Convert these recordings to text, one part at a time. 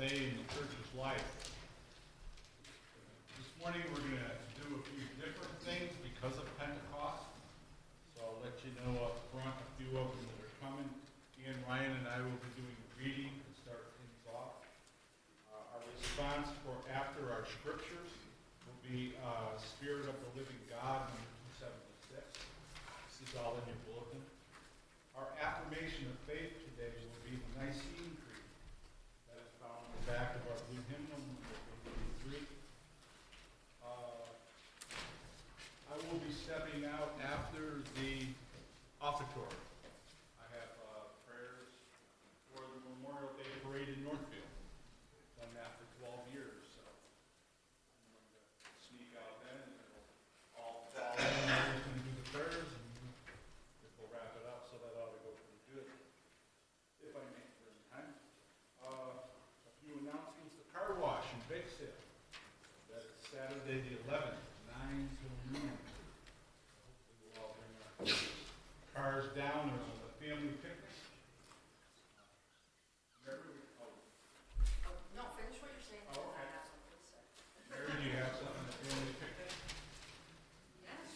day in the church's life. This morning we're going to do a few different things because of Pentecost. So I'll let you know up front a few of them that are coming. Ian, Ryan, and I will be doing the reading to start things off. Our response for after our scriptures will be Spirit of the Living God, number 276. This is all in your bulletin. Our affirmation of faith today will be the Nicene Creed. That is found on the back of our blue hymnal, number 83. I will be stepping out after the offertory. I have prayers for the Memorial Day Parade in Northfield. I've done that for 12 years, so I'm going to sneak out then, and it'll all fall in. I'm just going to do the prayers, and we'll wrap it up, so that ought to go pretty good, if I make it in time. A few announcements. The car wash in Bakesdale. That is Saturday the 11th, 9 till noon. Hopefully we'll all bring our cars down. There's a family picnic. No, finish what you're saying. Oh, okay. I have something to say. Mary, do you have something at the family picnic? Yes.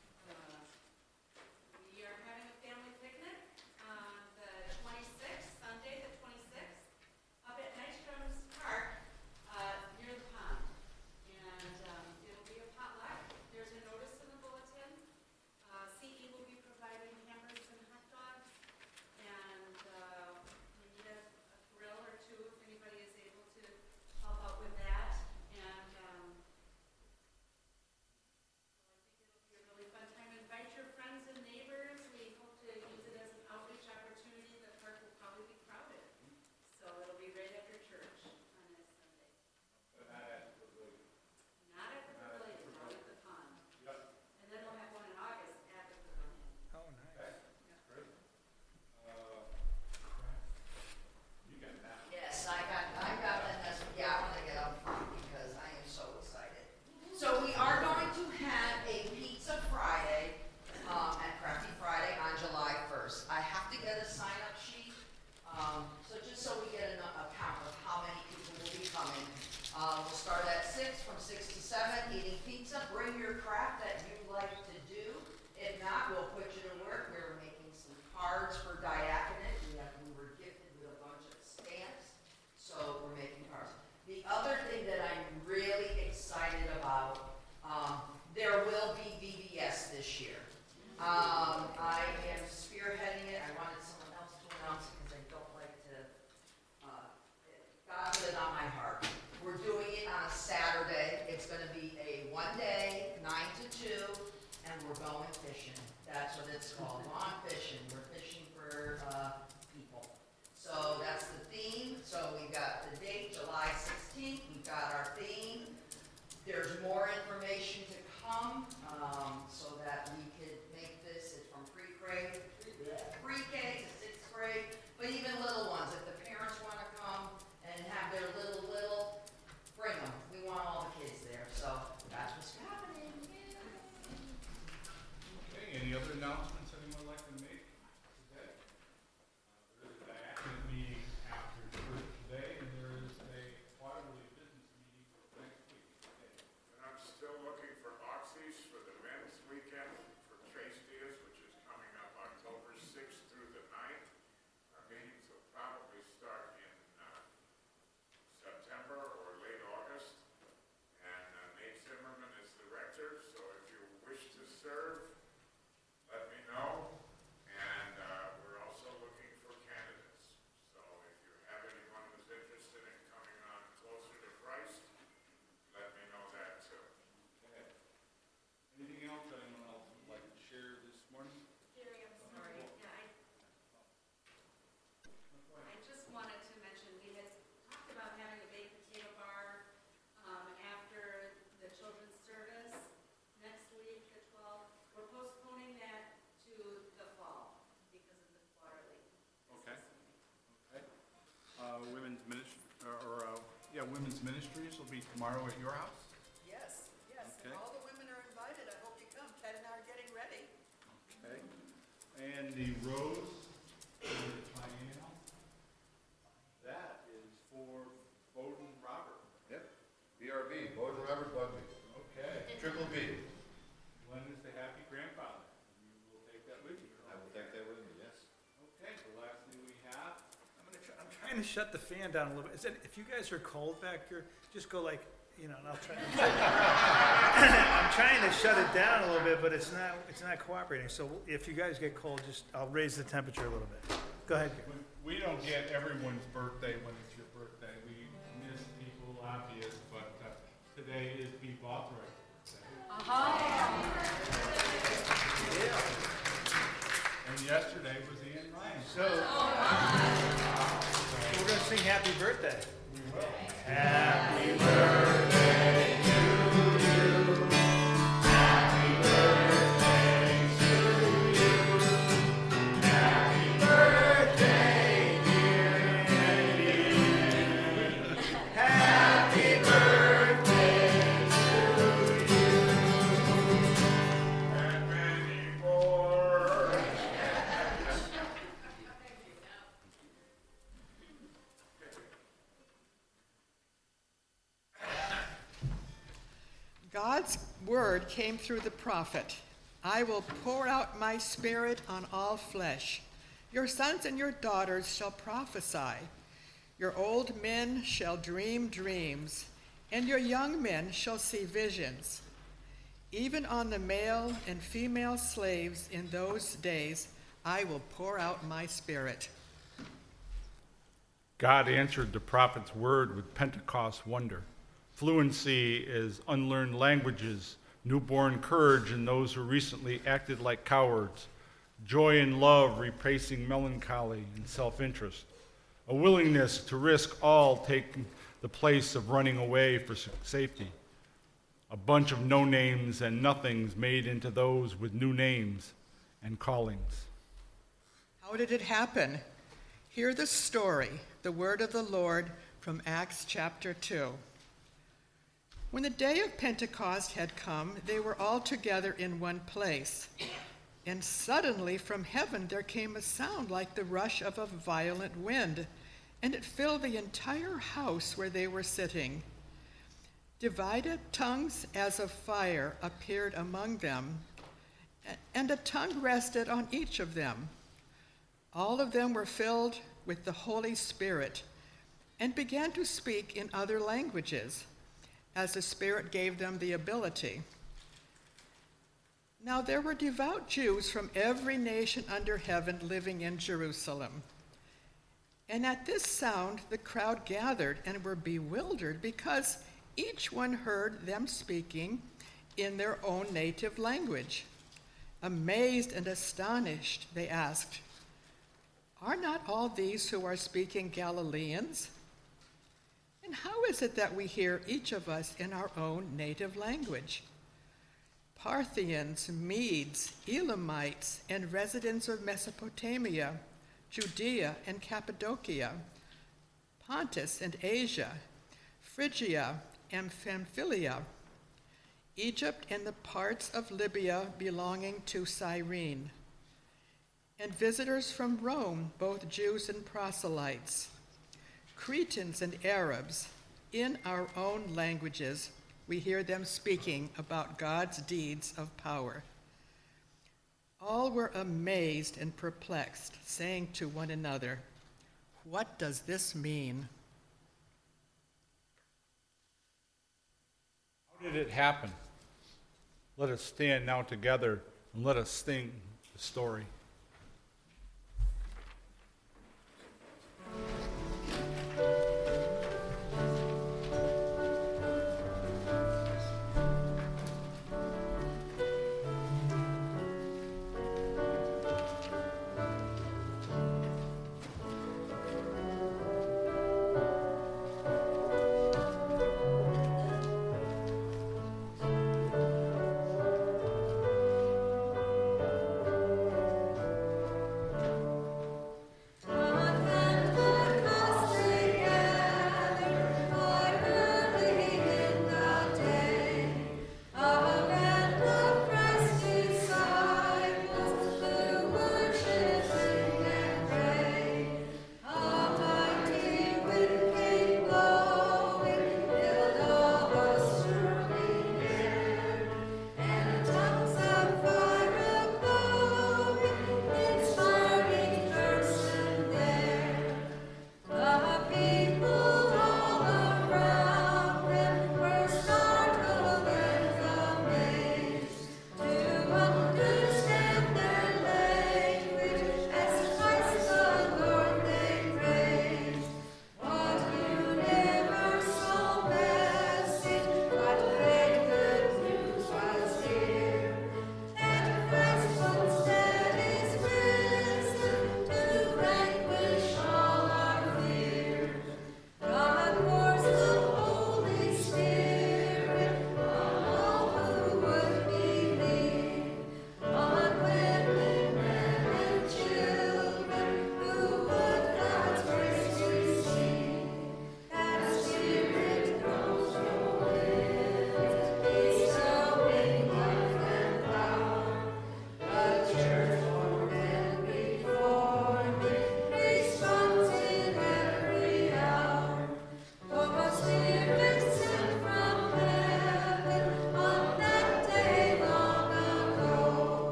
We are having a family picnic on the 26th, Sunday the 26th, up at Nystrom's Park near the pond. And it'll be a potluck. There's a notice in the bulletin. CE will be providing hamburgers and hot dogs. And we need a grill or two if anybody is able to help out with that. And I think it'll be a really fun time. Invite your friends and neighbors. We hope to use it as an outreach opportunity. The park will probably be crowded. So it'll be right after church on this Sunday. But not at the pavilion. Not at the pavilion, out at the pond. Yep. And then we'll have one in August at the pavilion. Oh, nice. Okay. Great. You got that. Yes, I got that. That's, yeah, I want to get up front because I am so excited. So we are going to have a Pizza Friday at Crafty Friday on July 1st. I have to get a sign-up sheet, so just so we get a count of how many people will be coming. We'll start at 6, from 6 to 7, eating pizza. Bring your craft that you like to do. If not, we'll put you to work. We're making some cards for Diaconate. We were gifted with a bunch of stamps, so we're making cards. The other thing that I'm really excited about, there will be VBS this year. I am spearheading it. I wanted someone else to announce it because I don't like to, God put it on my heart. We're doing it on a Saturday. It's going to be a one-day, 9 to 2, and we're going fishing. That's what it's called, lawn fishing. We're fishing for people. So that's the theme. So we've got the date, July 16th. We've got our theme. There's more information to come so that we could make this. It's from pre-K to 6th grade, but even little ones. If the parents want to come and have their little, bring them. We want all the kids there. So that's what's happening. Okay, any other announcements anyone would like to make today? There is a diaconate meeting after church today, and there is a quarterly business meeting next week. Okay. And I'm still looking for Oxys for the men's weekend for Trace Diaz, which is coming up October 6th through the 9th. Our meetings will probably start in September or late August. And Nate Zimmerman is the rector, so if you wish to serve, let me know. And we're also looking for candidates. So if you have anyone who's interested in coming on closer to Christ, let me know that too. Okay. Anything else anyone else would like to share this morning? Jerry, I'm sorry. Yeah, I just wanted to mention, we had talked about having a baked potato bar after the children's service next week, the 12th. We're postponing that to the fall because of the water leak. Okay. Okay. Women's Ministries will be tomorrow at your house? Yes, yes. Okay. All the women are invited. I hope you come. Ted and I are getting ready. Okay. And the Rose and the Triennial, that is for both forever bug me. Okay. Triple B. Glenn is the happy grandfather. You will take that with you. I will take that with me, yes. Okay, the last thing we have, I'm trying to shut the fan down a little bit. If you guys are cold back here, just go like, and I'll try. I'm trying to shut it down a little bit, but it's not cooperating. So if you guys get cold, I'll raise the temperature a little bit. Go ahead. we don't get everyone's birthday when it's your birthday. We miss people, obvious, but today is Beef Arthritis' birthday. And yesterday was Ian Ryan. So we're going to sing Happy Birthday. We will. Happy birthday to you. Happy birthday to you. Happy birthday, dear Andy. Happy birthday to you. And many more. God's word came through the prophet. I will pour out my spirit on all flesh. Your sons and your daughters shall prophesy. Your old men shall dream dreams, and your young men shall see visions. Even on the male and female slaves in those days, I will pour out my spirit. God answered the prophet's word with Pentecost wonder. Fluency is unlearned languages, newborn courage in those who recently acted like cowards, joy and love replacing melancholy and self-interest, a willingness to risk all taking the place of running away for safety, a bunch of no-names and nothings made into those with new names and callings. How did it happen? Hear the story, the word of the Lord from Acts chapter 2. When the day of Pentecost had come, they were all together in one place. And suddenly from heaven there came a sound like the rush of a violent wind, and it filled the entire house where they were sitting. Divided tongues as of fire appeared among them, and a tongue rested on each of them. All of them were filled with the Holy Spirit and began to speak in other languages, as the Spirit gave them the ability. Now there were devout Jews from every nation under heaven living in Jerusalem. And at this sound the crowd gathered and were bewildered because each one heard them speaking in their own native language. Amazed and astonished, they asked, "Are not all these who are speaking Galileans? And how is it that we hear each of us in our own native language? Parthians, Medes, Elamites, and residents of Mesopotamia, Judea and Cappadocia, Pontus and Asia, Phrygia and Pamphylia, Egypt and the parts of Libya belonging to Cyrene, and visitors from Rome, both Jews and proselytes, Cretans and Arabs, in our own languages, we hear them speaking about God's deeds of power." All were amazed and perplexed, saying to one another, "What does this mean?" How did it happen? Let us stand now together and let us sing the story.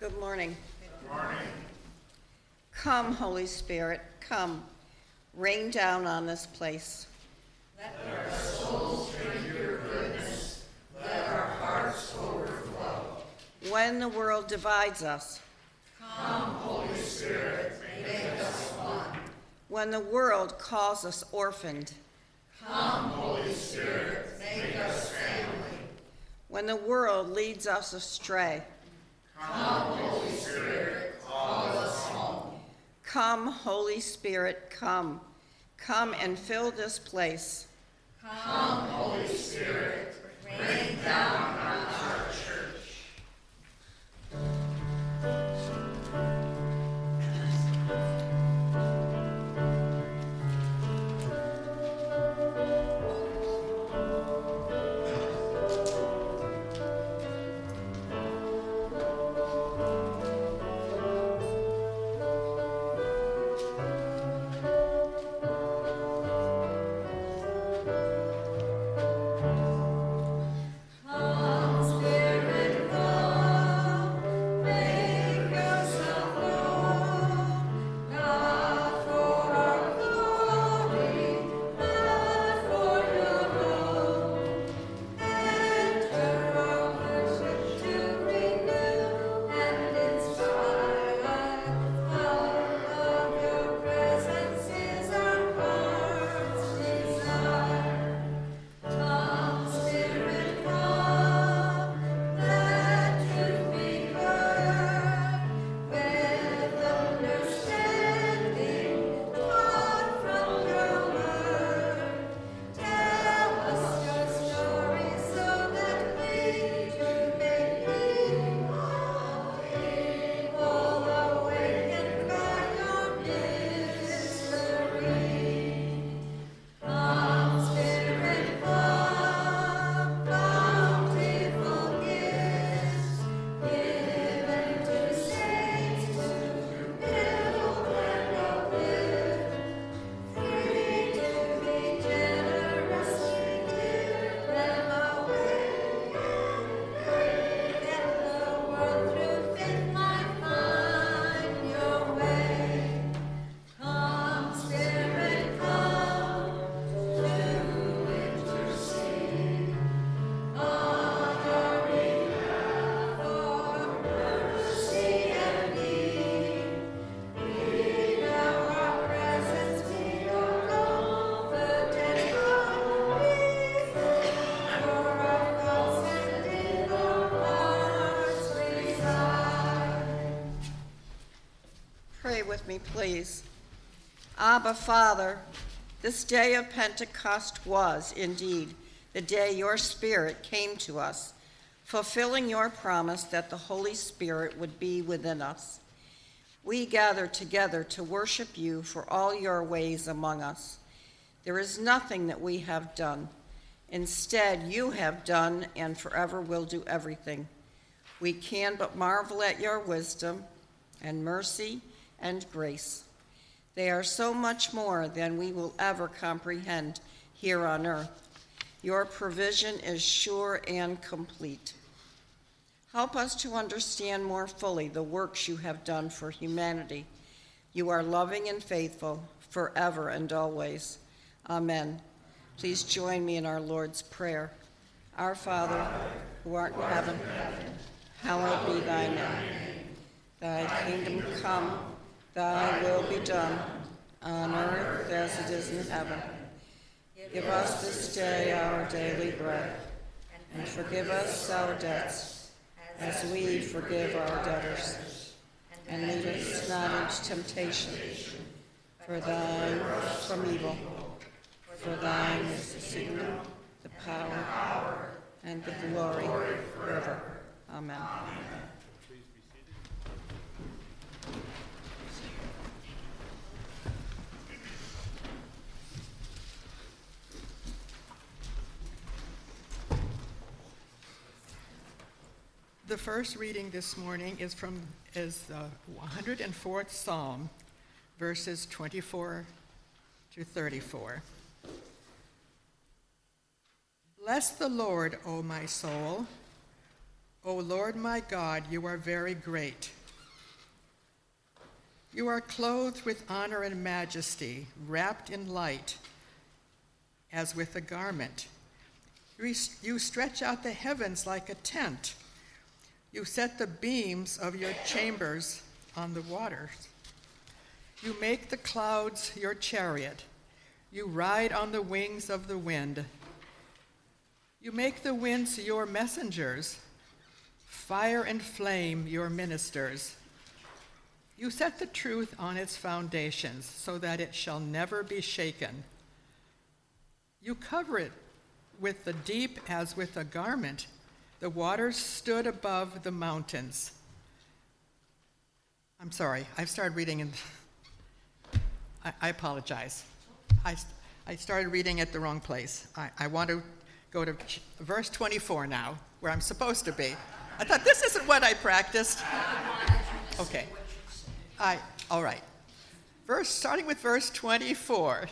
Good morning. Good morning. Come, Holy Spirit, come. Rain down on this place. Let our souls drink your goodness. Let our hearts overflow. When the world divides us. Come, Holy Spirit, make us one. When the world calls us orphaned. Come, Holy Spirit, make us family. When the world leads us astray. Come, Holy Spirit, call us home. Come, Holy Spirit, come. Come and fill this place. Come, Holy Spirit, rain down on our church. Pray with me, please. Abba, Father, this day of Pentecost was, indeed, the day your Spirit came to us, fulfilling your promise that the Holy Spirit would be within us. We gather together to worship you for all your ways among us. There is nothing that we have done. Instead, you have done and forever will do everything. We can but marvel at your wisdom and mercy and grace. They are so much more than we will ever comprehend here on earth. Your provision is sure and complete. Help us to understand more fully the works you have done for humanity. You are loving and faithful forever and always. Amen. Please join me in our Lord's Prayer. Our Father, who art in heaven, hallowed be thy name. Thy kingdom come, thy will be done, on earth as it is in heaven. Give us this day our daily bread, and forgive us our debts, as we forgive our debtors. And lead us not into temptation, for thine is from evil. For thine is the kingdom, the power, and the glory forever. Amen. The first reading this morning is the 104th Psalm, verses 24 to 34. Bless the Lord, O my soul. O Lord my God, you are very great. You are clothed with honor and majesty, wrapped in light, as with a garment. You stretch out the heavens like a tent. You set the beams of your chambers on the waters. You make the clouds your chariot. You ride on the wings of the wind. You make the winds your messengers, fire and flame your ministers. You set the truth on its foundations so that it shall never be shaken. You cover it with the deep as with a garment. The waters stood above the mountains. I'm sorry, I've started reading and I apologize. I started reading at the wrong place. I want to go to verse 24 now, where I'm supposed to be. I thought this isn't what I practiced. Okay. All right. Starting with verse 24.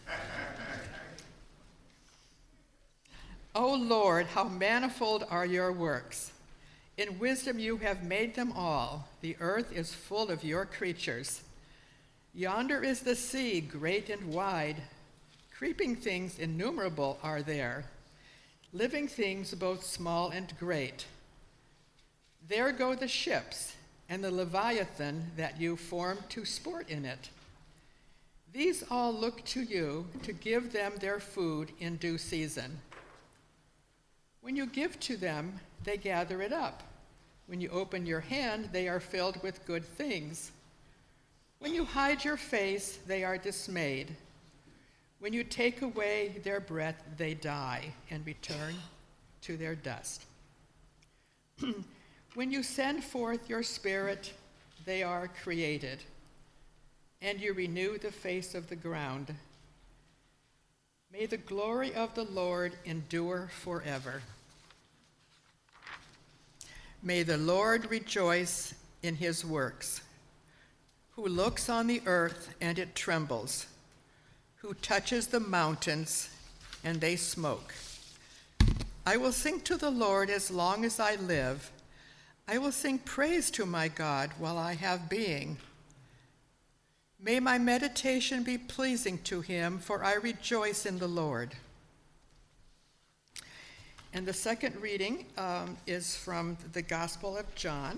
O Lord, how manifold are your works. In wisdom you have made them all. The earth is full of your creatures. Yonder is the sea, great and wide. Creeping things innumerable are there, living things both small and great. There go the ships and the Leviathan that you formed to sport in it. These all look to you to give them their food in due season. When you give to them, they gather it up. When you open your hand, they are filled with good things. When you hide your face, they are dismayed. When you take away their breath, they die and return to their dust. When you send forth your spirit, they are created, and you renew the face of the ground. May the glory of the Lord endure forever. May the Lord rejoice in his works, who looks on the earth and it trembles, who touches the mountains and they smoke. I will sing to the Lord as long as I live. I will sing praise to my God while I have being. May my meditation be pleasing to him, for I rejoice in the Lord. And the second reading is from the Gospel of John.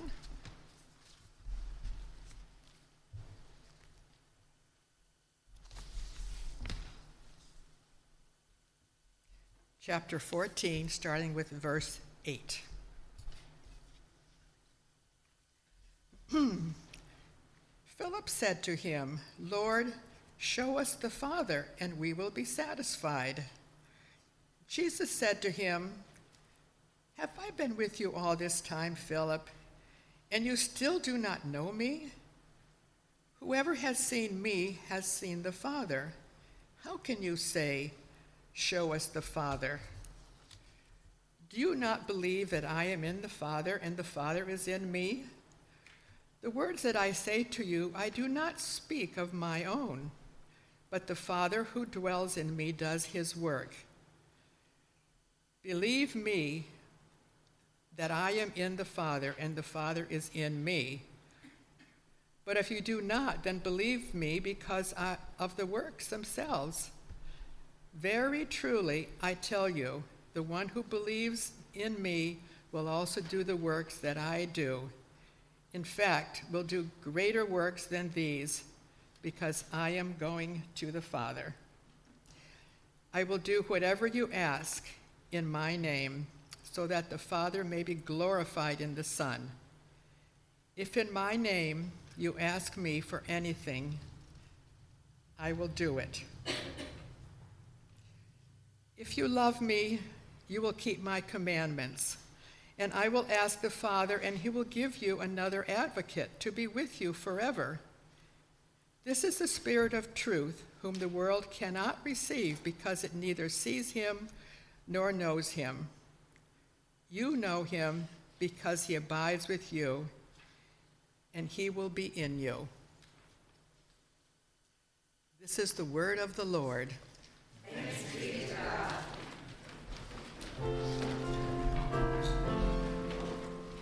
Chapter 14, starting with verse 8. Philip said to him, Lord, show us the Father, and we will be satisfied. Jesus said to him, Have I been with you all this time, Philip, and you still do not know me? Whoever has seen me has seen the Father. How can you say, Show us the Father? Do you not believe that I am in the Father and the Father is in me? The words that I say to you, I do not speak of my own, but the Father who dwells in me does his work. Believe me that I am in the Father and the Father is in me. But if you do not, then believe me because of the works themselves. Very truly, I tell you, the one who believes in me will also do the works that I do. In fact, will do greater works than these, because I am going to the Father. I will do whatever you ask in my name, so that the Father may be glorified in the Son. If in my name you ask me for anything, I will do it. If you love me, you will keep my commandments, and I will ask the Father, and he will give you another advocate to be with you forever. This is the Spirit of truth, whom the world cannot receive because it neither sees him nor knows him. You know him because he abides with you, and he will be in you. This is the word of the Lord. Thanks be to God.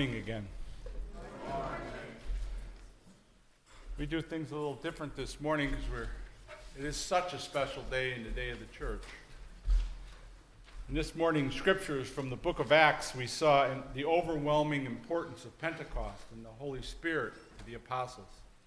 morning again. We do things a little different this morning because it is such a special day in the day of the church. In this morning's scriptures from the book of Acts, we saw the overwhelming importance of Pentecost and the Holy Spirit to the apostles.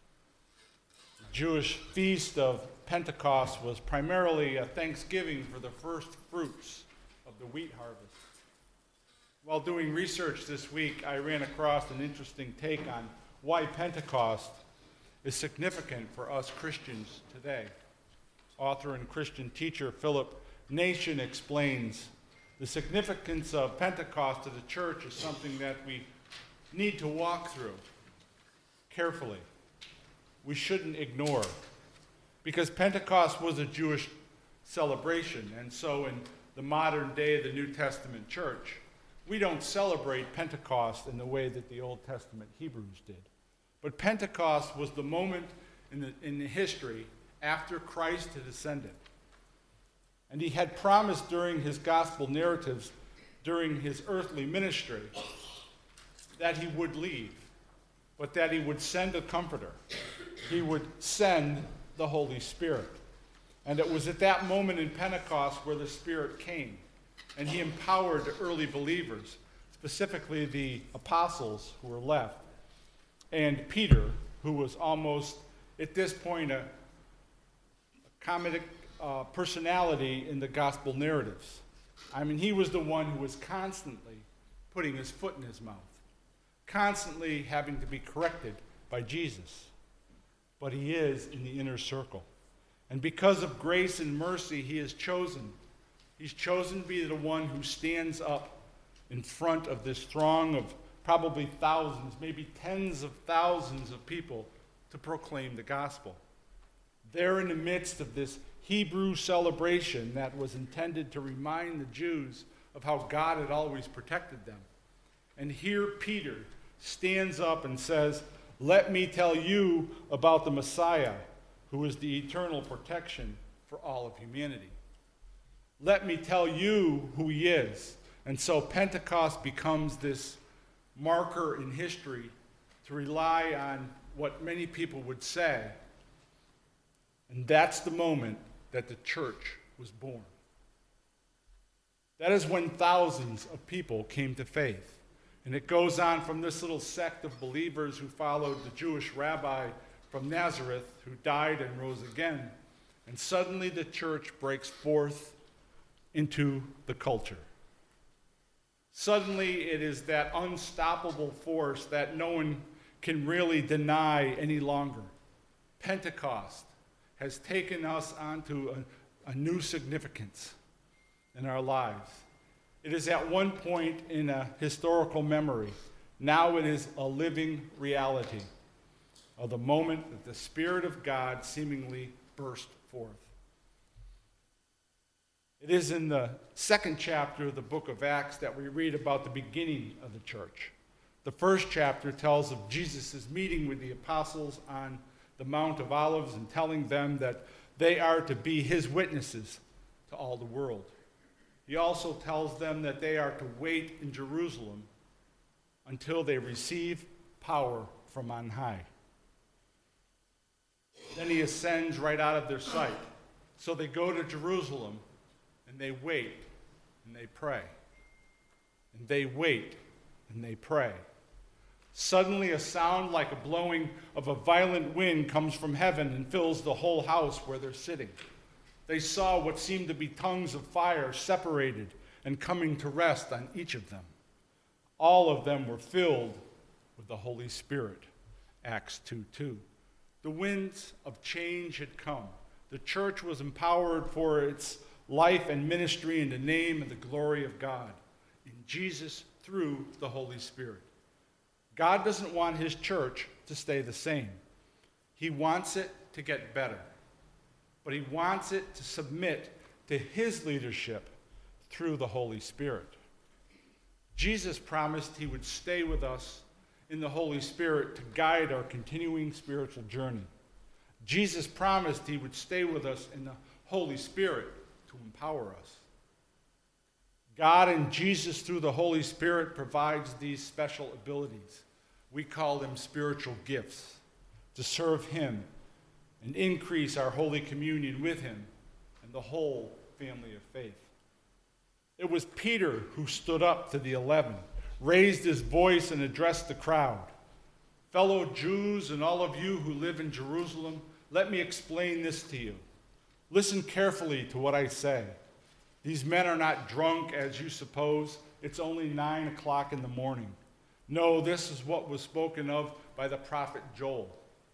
The Jewish feast of Pentecost was primarily a thanksgiving for the first fruits of the wheat harvest. While doing research this week, I ran across an interesting take on why Pentecost is significant for us Christians today. Author and Christian teacher Philip Nation explains the significance of Pentecost to the church is something that we need to walk through carefully. We shouldn't ignore, because Pentecost was a Jewish celebration, and so in the modern day of the New Testament church, we don't celebrate Pentecost in the way that the Old Testament Hebrews did. But Pentecost was the moment in the history after Christ had ascended. And he had promised during his gospel narratives, during his earthly ministry, that he would leave, but that he would send a comforter. He would send the Holy Spirit. And it was at that moment in Pentecost where the Spirit came. And he empowered the early believers, specifically the apostles who were left, and Peter, who was almost, at this point, a comedic personality in the gospel narratives. I mean, he was the one who was constantly putting his foot in his mouth, constantly having to be corrected by Jesus. But he is in the inner circle. And because of grace and mercy, he's chosen to be the one who stands up in front of this throng of probably thousands, maybe tens of thousands of people to proclaim the gospel. There in the midst of this Hebrew celebration that was intended to remind the Jews of how God had always protected them. And here Peter stands up and says, "Let me tell you about the Messiah, who is the eternal protection for all of humanity. Let me tell you who he is." And so Pentecost becomes this marker in history to rely on what many people would say. And that's the moment that the church was born. That is when thousands of people came to faith. And it goes on from this little sect of believers who followed the Jewish rabbi from Nazareth who died and rose again. And suddenly the church breaks forth into the culture. Suddenly it is that unstoppable force that no one can really deny any longer. Pentecost has taken us onto a new significance in our lives. It is at one point in a historical memory. Now it is a living reality of the moment that the Spirit of God seemingly burst forth. It is in the second chapter of the book of Acts that we read about the beginning of the church. The first chapter tells of Jesus' meeting with the apostles on the Mount of Olives and telling them that they are to be his witnesses to all the world. He also tells them that they are to wait in Jerusalem until they receive power from on high. Then he ascends right out of their sight. So they go to Jerusalem and they wait and they pray. And they wait and they pray. Suddenly a sound like a blowing of a violent wind comes from heaven and fills the whole house where they're sitting. They saw what seemed to be tongues of fire separated and coming to rest on each of them. All of them were filled with the Holy Spirit. Acts 2:2. The winds of change had come. The church was empowered for its life and ministry in the name and the glory of God, in Jesus through the Holy Spirit. God doesn't want his church to stay the same. He wants it to get better. But he wants it to submit to his leadership through the Holy Spirit. Jesus promised he would stay with us in the Holy Spirit to guide our continuing spiritual journey. Jesus promised he would stay with us in the Holy Spirit to empower us. God and Jesus, through the Holy Spirit, provides these special abilities. We call them spiritual gifts to serve him and increase our holy communion with him and the whole family of faith. It was Peter who stood up to the 11, raised his voice and addressed the crowd. Fellow Jews and all of you who live in Jerusalem, let me explain this to you. Listen carefully to what I say. These men are not drunk as you suppose. It's only 9 o'clock in the morning. No, this is what was spoken of by the prophet Joel.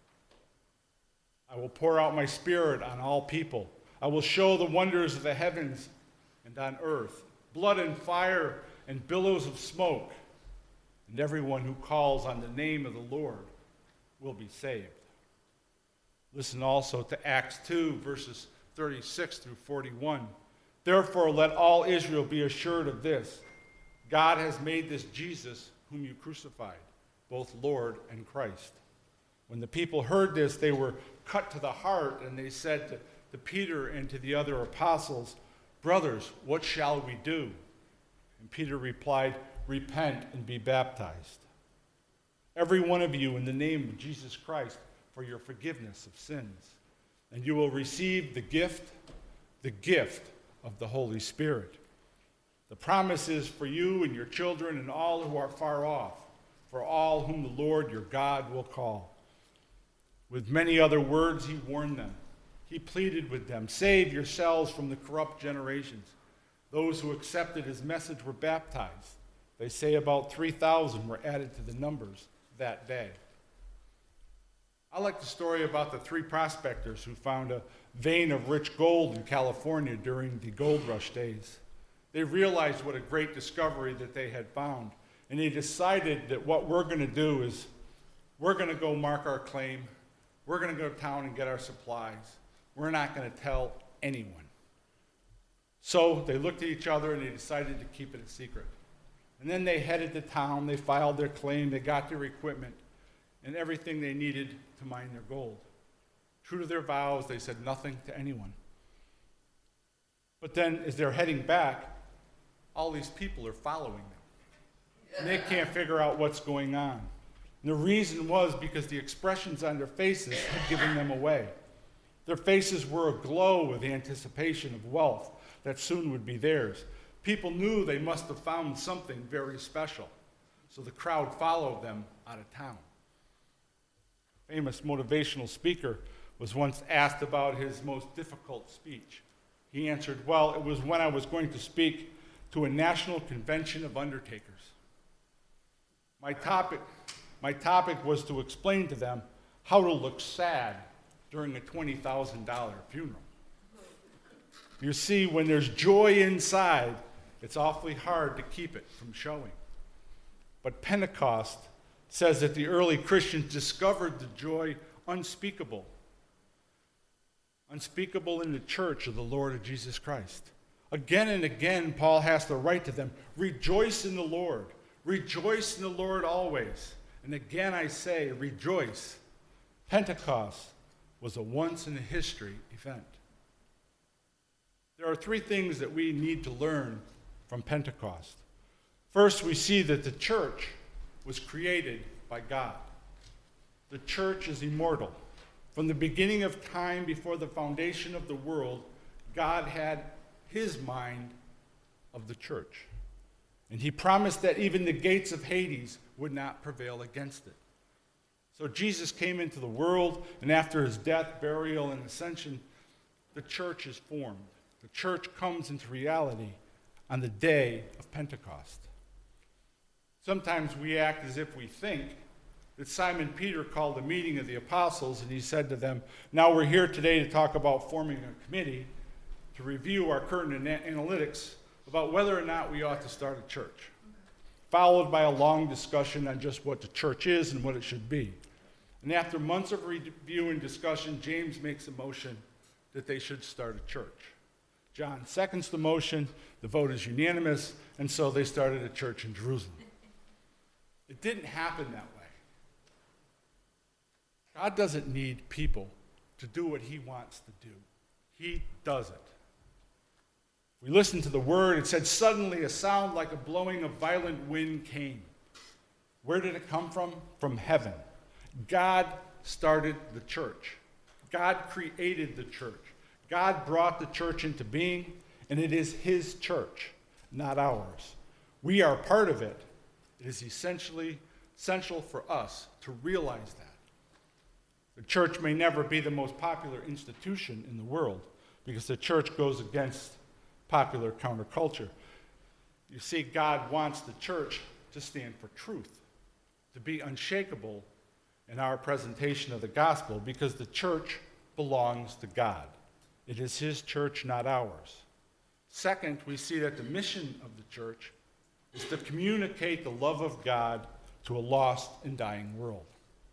I will pour out my spirit on all people. I will show the wonders of the heavens and on earth, blood and fire and billows of smoke. And everyone who calls on the name of the Lord will be saved. Listen also to Acts 2, verses 36 through 41. Therefore, let all Israel be assured of this. God has made this Jesus, whom you crucified, both Lord and Christ. When the people heard this, they were cut to the heart, and they said to Peter and to the other apostles, Brothers, what shall we do? And Peter replied, Repent and be baptized, every one of you, in the name of Jesus Christ, for your forgiveness of sins. And you will receive the gift of the Holy Spirit. The promise is for you and your children and all who are far off, for all whom the Lord your God will call. With many other words he warned them. He pleaded with them, Save yourselves from the corrupt generations. Those who accepted his message were baptized. They say about 3,000 were added to the numbers that day. I like the story about the 3 prospectors who found a vein of rich gold in California during the gold rush days. They realized what a great discovery that they had found, and they decided that what we're going to do is we're going to go mark our claim. We're going to go to town and get our supplies. We're not going to tell anyone. So they looked at each other and they decided to keep it a secret. And then they headed to town, they filed their claim, they got their equipment, and everything they needed to mine their gold. True to their vows, they said nothing to anyone. But then, as they're heading back, all these people are following them. And they can't figure out what's going on. And the reason was because the expressions on their faces had given them away. Their faces were aglow with anticipation of wealth that soon would be theirs. People knew they must have found something very special, so the crowd followed them out of town. A famous motivational speaker was once asked about his most difficult speech. He answered, Well, it was when I was going to speak to a national convention of undertakers. My topic was to explain to them how to look sad during a $20,000 funeral. You see, when there's joy inside, it's awfully hard to keep it from showing. But Pentecost says that the early Christians discovered the joy unspeakable in the church of the Lord Jesus Christ. Again and again, Paul has to write to them, Rejoice in the Lord. Rejoice in the Lord always. And again I say, rejoice. Pentecost was a once-in-a-history event. There are 3 things that we need to learn from Pentecost. First, we see that the church was created by God. The church is immortal. From the beginning of time, before the foundation of the world, God had his mind of the church. And he promised that even the gates of Hades would not prevail against it. So Jesus came into the world, and after his death, burial, and ascension, the church is formed. The church comes into reality on the day of Pentecost. Sometimes we act as if we think that Simon Peter called a meeting of the apostles, and he said to them, Now we're here today to talk about forming a committee to review our current analytics about whether or not we ought to start a church, followed by a long discussion on just what the church is and what it should be. And after months of review and discussion, James makes a motion that they should start a church. John seconds the motion, the vote is unanimous, and so they started a church in Jerusalem. It didn't happen that way. God doesn't need people to do what he wants to do. He does it. We listened to the word. It said, suddenly a sound like a blowing of violent wind came. Where did it come from? From heaven. God started the church. God created the church. God brought the church into being, and it is his church, not ours. We are part of it. It is essential for us to realize that. The church may never be the most popular institution in the world because the church goes against popular counterculture. You see, God wants the church to stand for truth, to be unshakable in our presentation of the gospel, because the church belongs to God. It is his church, not ours. Second, we see that the mission of the church is to communicate the love of God to a lost and dying world.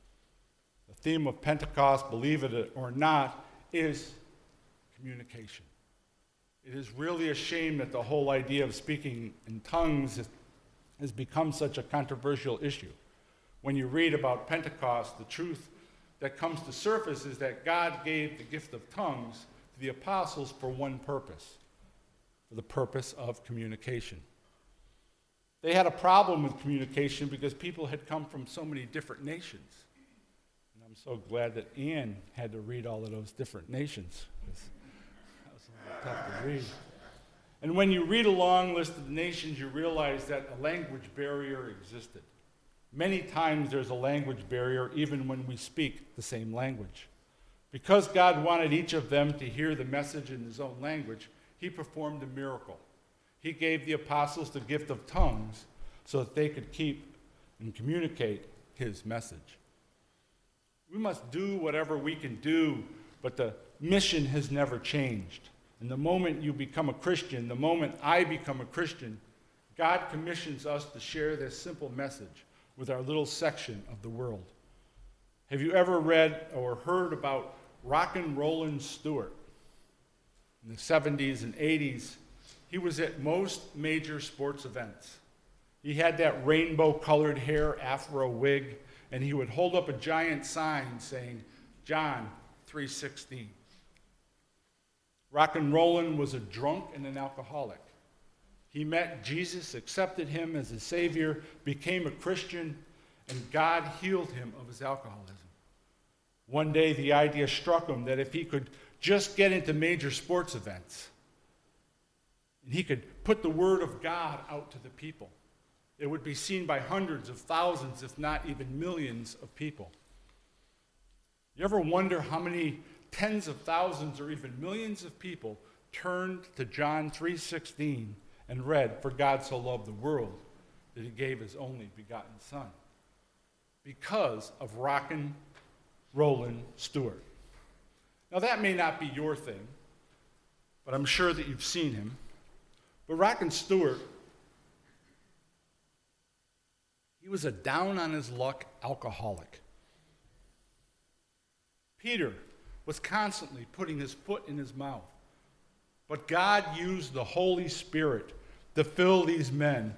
The theme of Pentecost, believe it or not, is communication. It is really a shame that the whole idea of speaking in tongues has become such a controversial issue. When you read about Pentecost, the truth that comes to surface is that God gave the gift of tongues to the apostles for one purpose, for the purpose of communication. They had a problem with communication because people had come from so many different nations. And I'm so glad that Anne had to read all of those different nations, because that was a little tough to read. And when you read a long list of the nations, you realize that a language barrier existed. Many times there's a language barrier even when we speak the same language. Because God wanted each of them to hear the message in his own language, he performed a miracle. He gave the apostles the gift of tongues so that they could keep and communicate his message. We must do whatever we can do, but the mission has never changed. And the moment you become a Christian, the moment I become a Christian, God commissions us to share this simple message with our little section of the world. Have you ever read or heard about Rockin' Rollin' Stewart? In the 70s and 80s, he was at most major sports events. He had that rainbow-colored hair afro wig, and he would hold up a giant sign saying, John 3:16. Rockin' Rollin' was a drunk and an alcoholic. He met Jesus, accepted him as a Savior, became a Christian, and God healed him of his alcoholism. One day, the idea struck him that if he could just get into major sports events, and he could put the word of God out to the people, it would be seen by hundreds of thousands, if not even millions of people. You ever wonder how many tens of thousands or even millions of people turned to John 3:16 and read, "For God so loved the world that he gave his only begotten Son"? Because of Rockin' Rollin' Stewart. Now that may not be your thing, but I'm sure that you've seen him. But Rockin' Stewart, he was a down-on-his-luck alcoholic. Peter was constantly putting his foot in his mouth. But God used the Holy Spirit to fill these men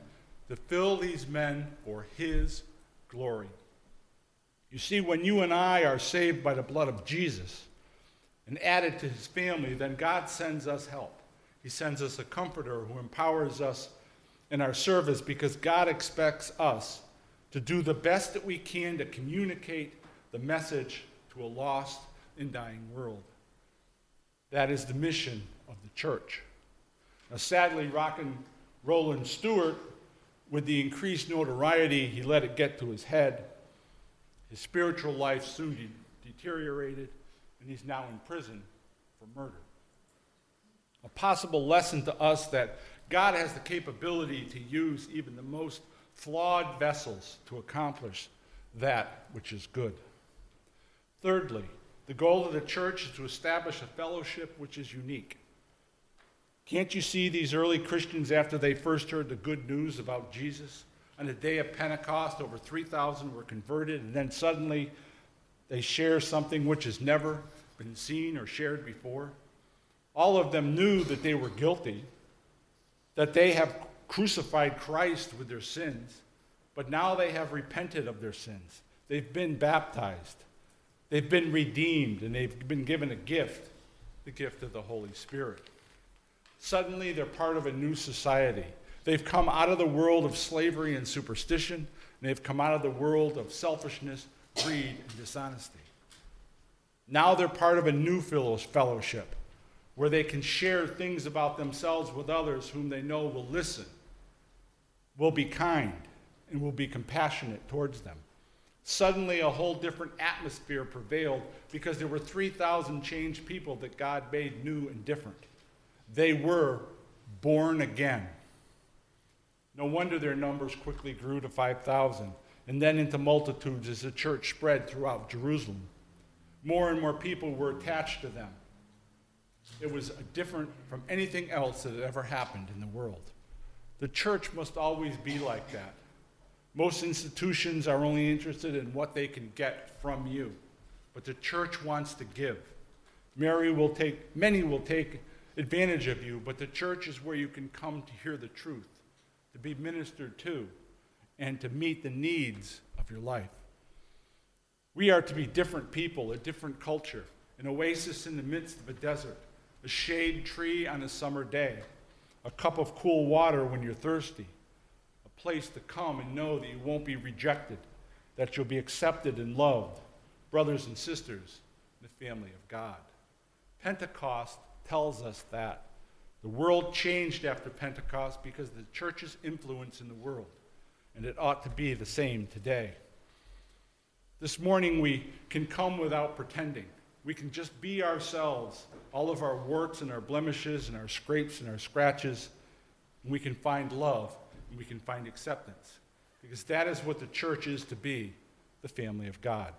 for his glory. You see, when you and I are saved by the blood of Jesus and added to his family, then God sends us help. He sends us a comforter who empowers us in our service, because God expects us to do the best that we can to communicate the message to a lost and dying world. That is the mission of the church. Now, sadly, Rockin' Rollin' Stewart, with the increased notoriety, he let it get to his head. His spiritual life soon deteriorated, and he's now in prison for murder. A possible lesson to us that God has the capability to use even the most flawed vessels to accomplish that which is good. Thirdly, the goal of the church is to establish a fellowship which is unique. Can't you see these early Christians, after they first heard the good news about Jesus? On the day of Pentecost, over 3,000 were converted, and then suddenly they share something which has never been seen or shared before. All of them knew that they were guilty, that they have crucified Christ with their sins, but now they have repented of their sins. They've been baptized. They've been redeemed, and they've been given a gift, the gift of the Holy Spirit. Suddenly, they're part of a new society. They've come out of the world of slavery and superstition, and they've come out of the world of selfishness, greed, and dishonesty. Now they're part of a new fellowship where they can share things about themselves with others whom they know will listen, will be kind, and will be compassionate towards them. Suddenly, a whole different atmosphere prevailed because there were 3,000 changed people that God made new and different. They were born again. No wonder their numbers quickly grew to 5,000 and then into multitudes as the church spread throughout Jerusalem. More and more people were attached to them. It was different from anything else that had ever happened in the world. The church must always be like that. Most institutions are only interested in what they can get from you, but the church wants to give. Many will take advantage of you, but the church is where you can come to hear the truth, to be ministered to, and to meet the needs of your life. We are to be different people, a different culture, an oasis in the midst of a desert, a shade tree on a summer day, a cup of cool water when you're thirsty, a place to come and know that you won't be rejected, that you'll be accepted and loved, brothers and sisters in the family of God. Pentecost tells us that. The world changed after Pentecost because of the church's influence in the world, and it ought to be the same today. This morning we can come without pretending. We can just be ourselves, all of our warts and our blemishes and our scrapes and our scratches, and we can find love and we can find acceptance, because that is what the church is to be, the family of God.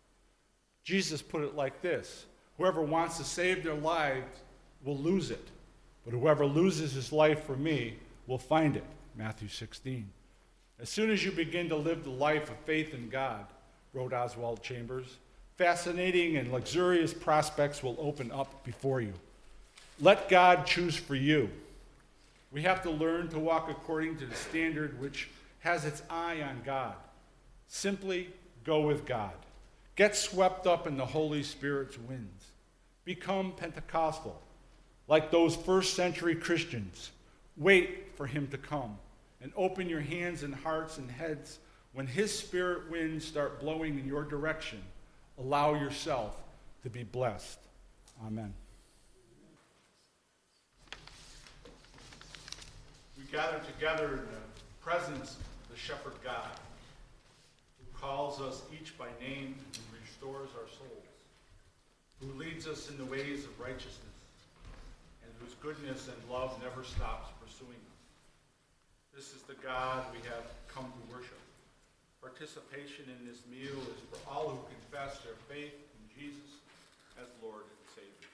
Jesus put it like this: whoever wants to save their lives will lose it, but whoever loses his life for me will find it, Matthew 16. As soon as you begin to live the life of faith in God, wrote Oswald Chambers, fascinating and luxurious prospects will open up before you. Let God choose for you. We have to learn to walk according to the standard which has its eye on God. Simply go with God. Get swept up in the Holy Spirit's winds. Become Pentecostal, like those first century Christians. Wait for him to come, and open your hands and hearts and heads. When his spirit winds start blowing in your direction, allow yourself to be blessed. Amen. We gather together in the presence of the shepherd God, who calls us each by name and restores our souls, who leads us in the ways of righteousness, and whose goodness and love never stops pursuing us. This is the God we have come to worship. Participation in this meal is for all who confess their faith in Jesus as Lord and Savior.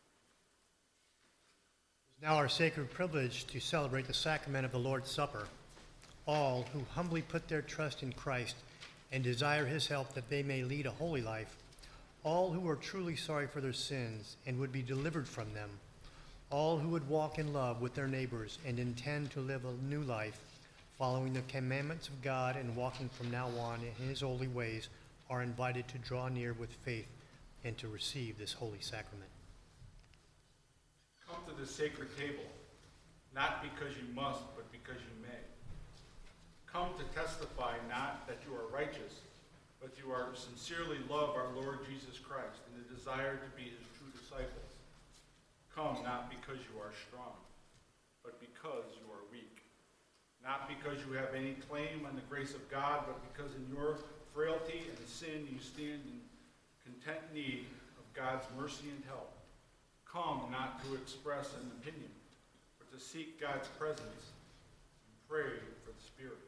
It is now our sacred privilege to celebrate the sacrament of the Lord's Supper. All who humbly put their trust in Christ and desire his help that they may lead a holy life, all who are truly sorry for their sins and would be delivered from them, all who would walk in love with their neighbors and intend to live a new life, following the commandments of God and walking from now on in his holy ways, are invited to draw near with faith and to receive this holy sacrament. Come to the sacred table, not because you must, but because you may. Come to testify not that you are righteous, but you are sincerely love our Lord Jesus Christ and the desire to be his true disciples. Come not because you are strong, but because you are weak. Not because you have any claim on the grace of God, but because in your frailty and sin you stand in content need of God's mercy and help. Come not to express an opinion, but to seek God's presence and pray for the Spirit.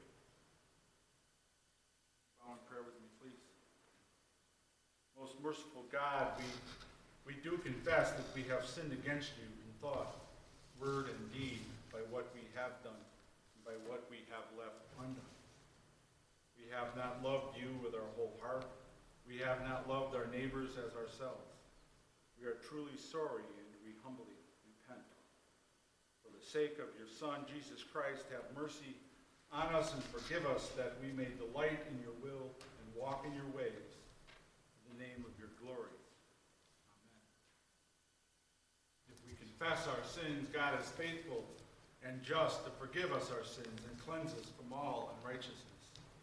Bow in prayer with me, please. Most merciful God, we do confess that we have sinned against you in thought, word, and deed by what we have done, by what we have left undone. We have not loved you with our whole heart. We have not loved our neighbors as ourselves. We are truly sorry and we humbly repent. For the sake of your Son, Jesus Christ, have mercy on us and forgive us that we may delight in your will and walk in your ways. In the name of your glory. Amen. If we confess confess our sins, God is faithful and just to forgive us our sins and cleanse us from all unrighteousness.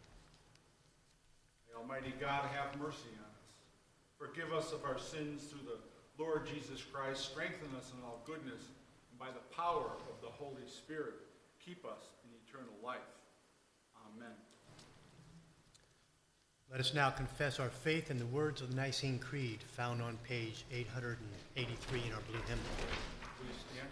May Almighty God have mercy on us. Forgive us of our sins through the Lord Jesus Christ. Strengthen us in all goodness, and by the power of the Holy Spirit, keep us in eternal life. Amen. Let us now confess our faith in the words of the Nicene Creed, found on page 883 in our blue hymnal. Please stand.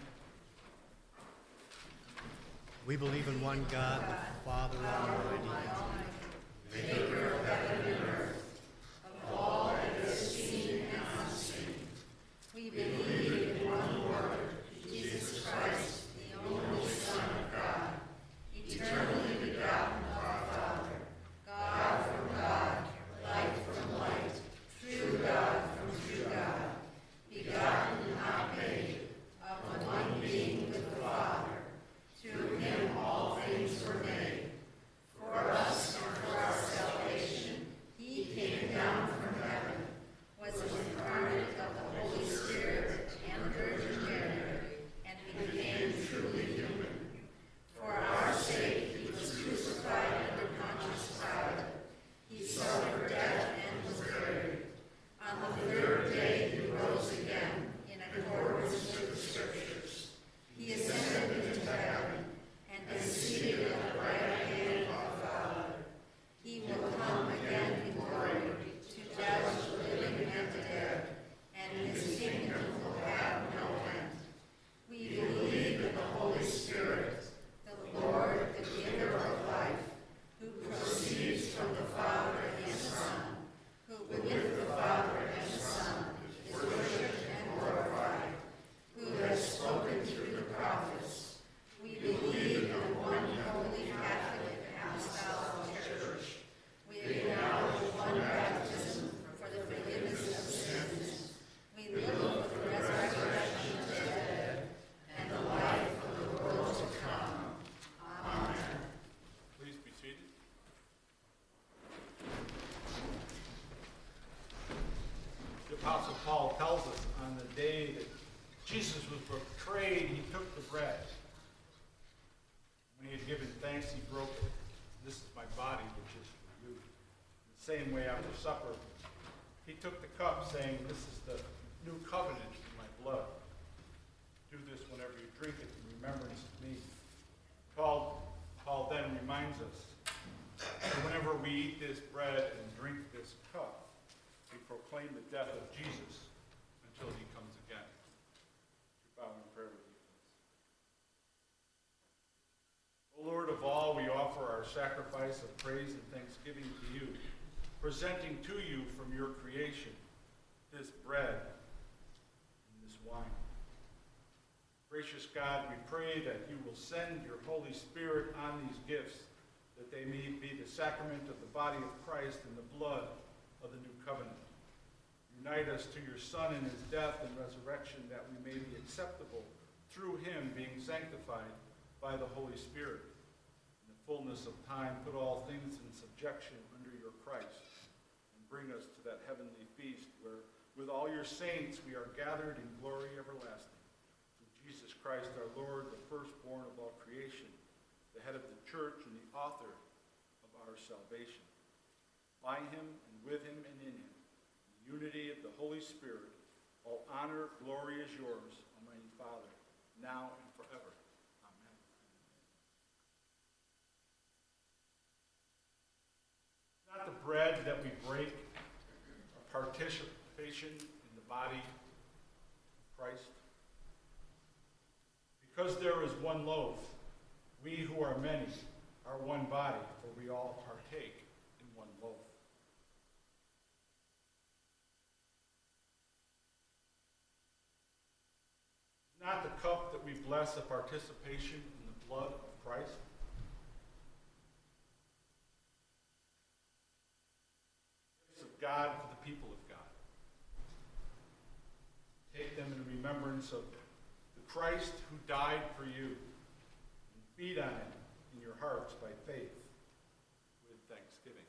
We believe in one God, the Father Almighty, maker of heaven and earth, of all that is seen and unseen. We believe in one Lord, Jesus Christ, the only Son of God, eternally begotten of our Father, God from God, light from light, true God from true God, begotten and not made, of one being with the Father. Through him all things were made. For us and for our salvation, he came down from heaven, was incarnate of the Holy Spirit and Virgin Mary, and became truly human. For our sake he was crucified under Pontius Pilate. He suffered death and was buried. On the third day he rose again, in accordance with the Scriptures. He ascended into heaven, and is seated at the right hand of the Father. He will come again in glory to judge the living and the dead, and his kingdom will have no end. We believe in the Holy Spirit, the Lord, the giver of life, who proceeds from the Father and Son, who with the Father and the Son is worshipped and glorified, who has spoken through the prophets. We believe in one holy Catholic apostolic church. We acknowledge one baptism for the forgiveness of sins. We look for the resurrection of the dead and the life of the world to come. Amen. Please be seated. The Apostle Paul tells us on the day that Jesus was betrayed, he took the bread. When he had given thanks, he broke it. This is my body, which is for you. In the same way, after supper, he took the cup, saying, "This is the new covenant in my blood. Do this whenever you drink it in remembrance of me." Paul then reminds us that whenever we eat this bread and drink this cup, we proclaim the death of Jesus until he comes again. Bow in prayer with me, please. O Lord of all, we offer our sacrifice of praise and thanksgiving to you, presenting to you from your creation this bread and this wine. Gracious God, we pray that you will send your Holy Spirit on these gifts, that they may be the sacrament of the body of Christ and the blood of the new covenant. Unite us to your Son in his death and resurrection, that we may be acceptable through him, being sanctified by the Holy Spirit. In the fullness of time, put all things in subjection under your Christ, and bring us to that heavenly feast where, with all your saints, we are gathered in glory everlasting. Through Jesus Christ our Lord, the firstborn of all creation, the head of the church and the author of our salvation. By him and with him and in him, unity of the Holy Spirit, all honor, glory is yours, Almighty Father, now and forever. Amen. Not the bread that we break, a participation in the body of Christ. Because there is one loaf, we who are many are one body, for we all partake in one loaf. Not the cup that we bless a participation in the blood of Christ. Gifts of God for the people of God. Take them in remembrance of the Christ who died for you, and feed on it in your hearts by faith with thanksgiving.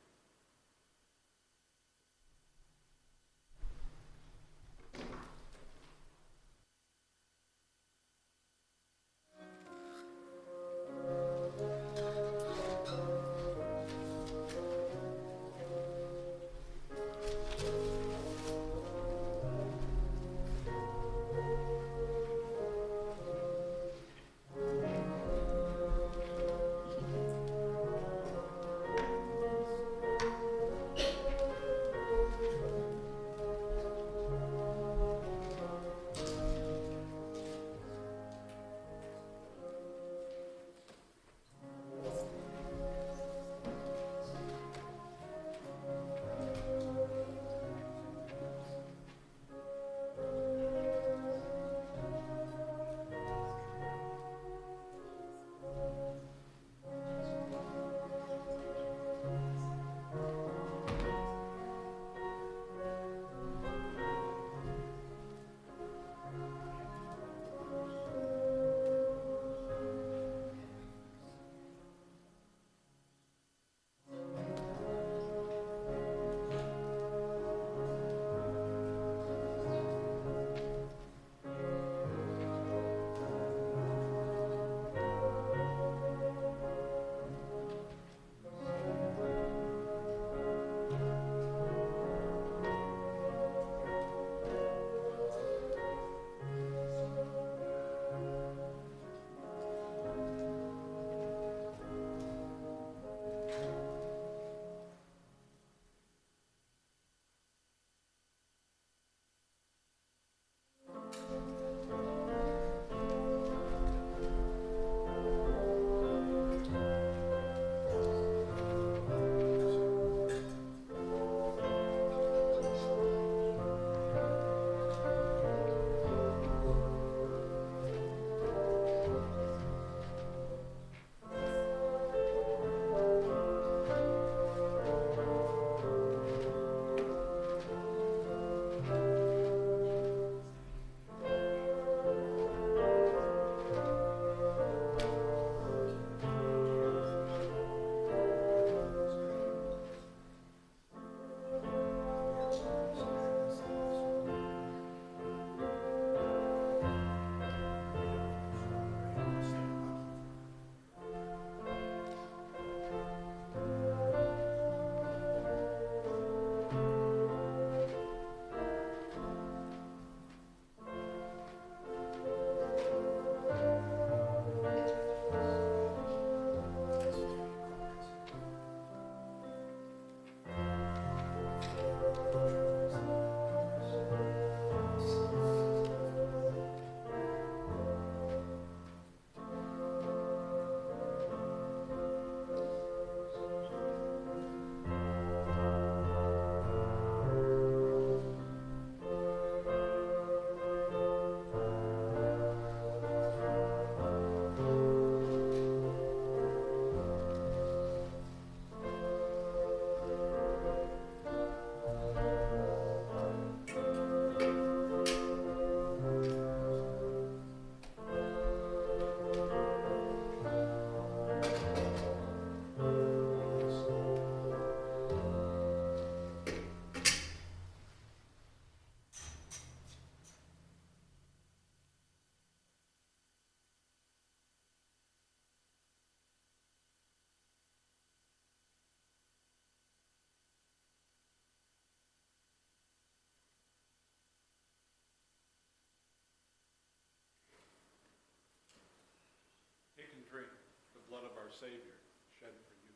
our Savior shed for you.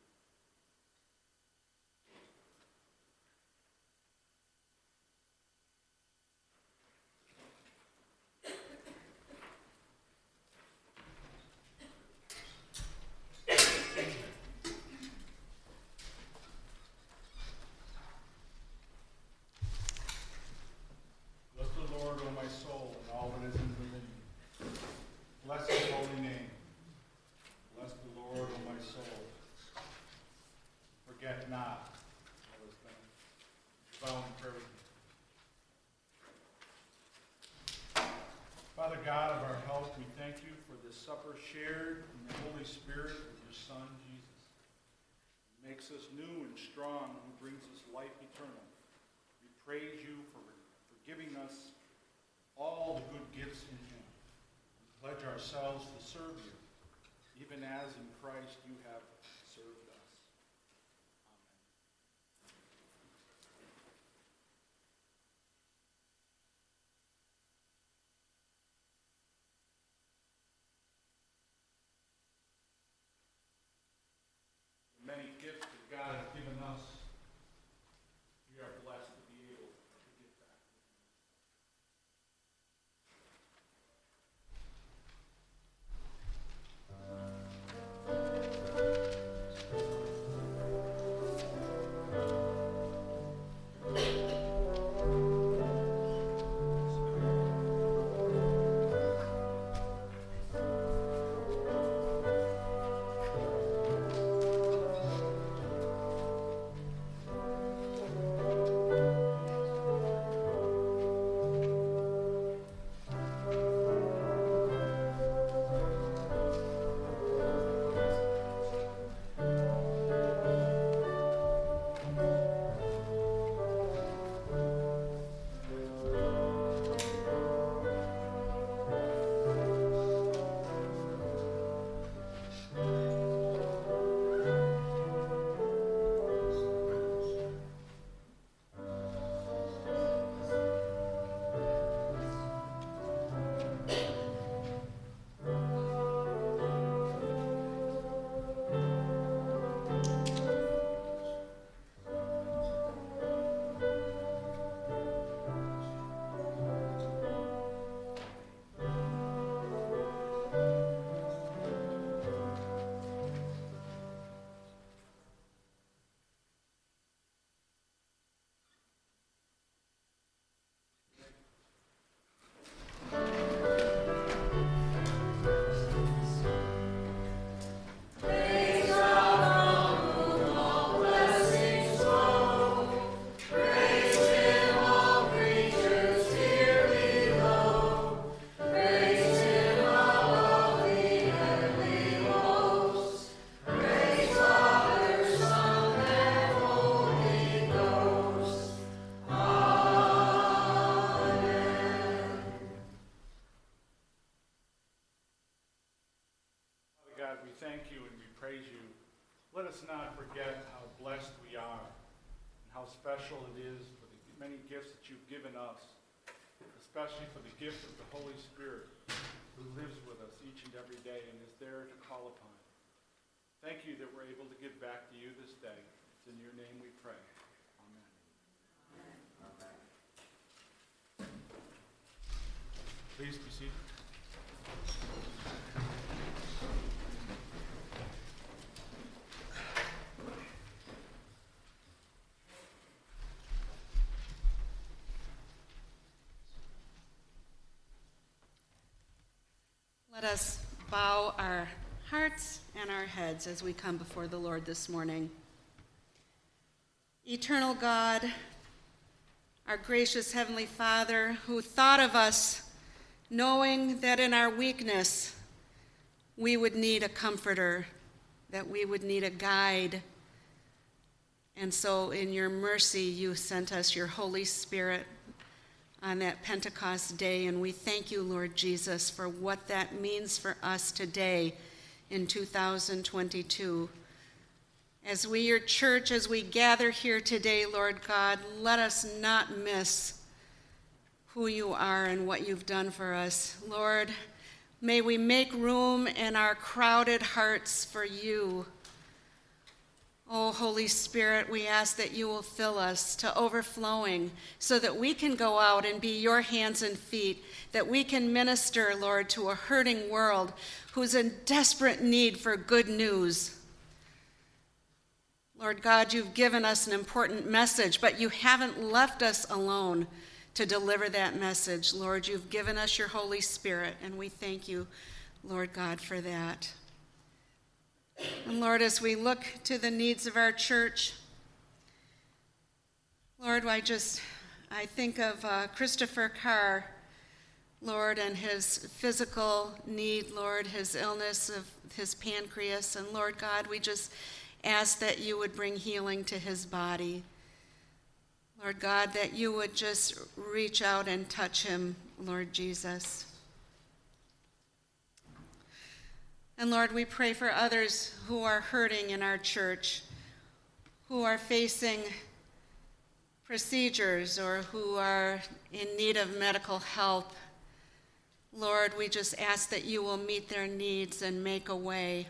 Bless the Lord, O my soul, and all that is within me. Bless his holy name. Bless the Lord, O my soul. Forget not all his benefits. Bow in prayer with me. Father God of our health, we thank you for this supper shared in the Holy Spirit with your Son, Jesus. He makes us new and strong, who brings us life eternal. We praise you for giving us all the good gifts in him. We pledge ourselves to serve you, even as in Christ you have served us. Amen. Many gifts that God has given us, we are blessed to be able to give back. God, we thank you and we praise you. Let us not forget how blessed we are and how special it is for the many gifts that you've given us, especially for the gift of the Holy Spirit who lives with us each and every day and is there to call upon. Thank you that we're able to give back to you this day. It's in your name we pray. Amen. Amen. Please be seated. Let us bow our hearts and our heads as we come before the Lord this morning. Eternal God, our gracious Heavenly Father, who thought of us knowing that in our weakness we would need a comforter, that we would need a guide. And so in your mercy you sent us your Holy Spirit on that Pentecost day, and we thank you, Lord Jesus, for what that means for us today in 2022. As we, your church, as we gather here today, Lord God, let us not miss who you are and what you've done for us. Lord, May we make room in our crowded hearts for you. Oh, Holy Spirit, we ask that you will fill us to overflowing so that we can go out and be your hands and feet, that we can minister, Lord, to a hurting world who's in desperate need for good news. Lord God, you've given us an important message, but you haven't left us alone to deliver that message. Lord, you've given us your Holy Spirit, and we thank you, Lord God, for that. And Lord, as we look to the needs of our church, Lord, I think of Christopher Carr, Lord, and his physical need, Lord, his illness of his pancreas. And Lord God, we just ask that you would bring healing to his body. Lord God, that you would just reach out and touch him, Lord Jesus. And Lord, we pray for others who are hurting in our church, who are facing procedures or who are in need of medical help. Lord, we just ask that you will meet their needs and make a way.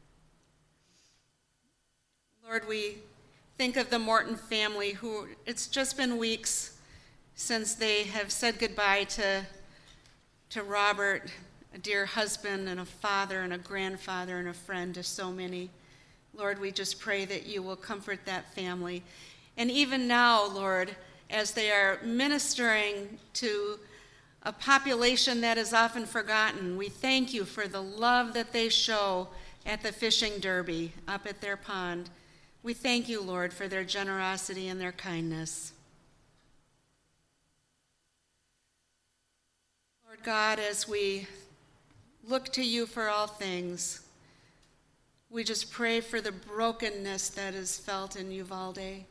Lord, we think of the Morton family who, it's just been weeks since they have said goodbye to Robert, a dear husband and a father and a grandfather and a friend to so many. Lord, we just pray that you will comfort that family. And even now, Lord, as they are ministering to a population that is often forgotten, we thank you for the love that they show at the fishing derby up at their pond. We thank you, Lord, for their generosity and their kindness. Lord God, as we look to you for all things, we just pray for the brokenness that is felt in Uvalde.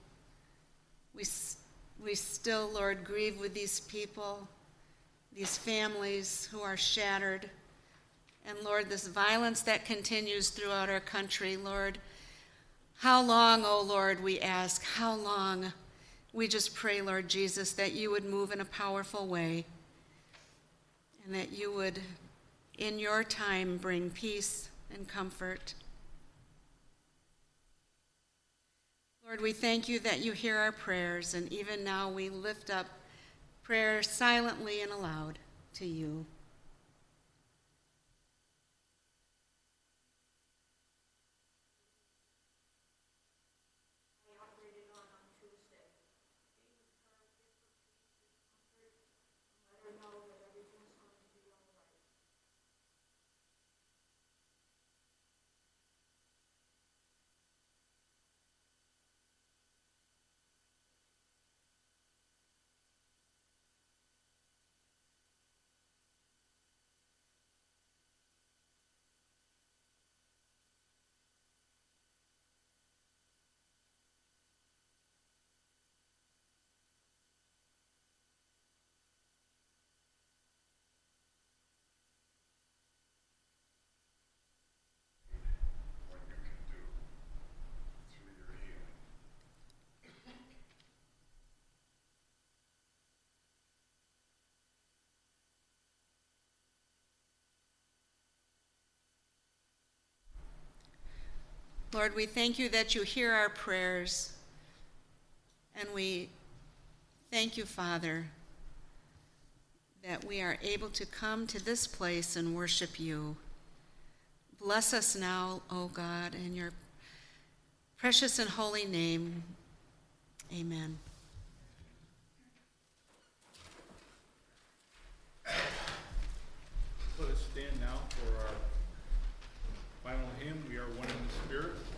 We still, Lord, grieve with these people, these families who are shattered. And Lord, this violence that continues throughout our country, Lord, how long, oh Lord, we ask, how long? We just pray, Lord Jesus, that you would move in a powerful way and that you would, in your time, bring peace and comfort. Lord, we thank you that you hear our prayers, and even now we lift up prayer silently and aloud to you. What you can do through your healing. Lord, we thank you that you hear our prayers, and we thank you, Father, that we are able to come to this place and worship you. Bless us now, O God, in your precious and holy name. Amen. Let us stand now for our final hymn, We Are One in the Spirit.